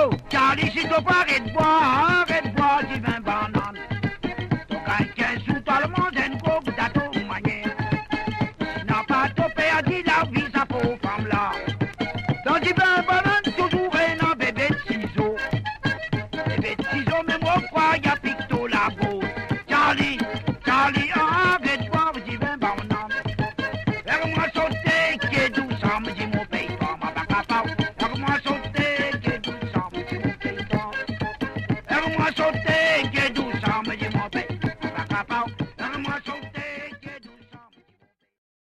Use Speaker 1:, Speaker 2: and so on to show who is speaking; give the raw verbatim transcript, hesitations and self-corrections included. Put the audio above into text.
Speaker 1: Charlie, si tu pas arrête de boire, arrête de boire du vin banane. Tu gagnes quinze sous, tout le monde a une coque à ton manière. Si n'a pas ton père dit la vie, ça pour femme là. Dans du vin banane, toujours un bébé de ciseaux. Bébé de ciseaux, mais moi, quoi, y'a picto la gauche. Charlie, Charlie, arrête de boire du vin banane. Vers-moi sauter, qui est doux, ça me dit mon pays, pas ma bacapao. Vers-moi sauter, qui est doux, ça me dit mon pays, pas. Vers-moi sauter.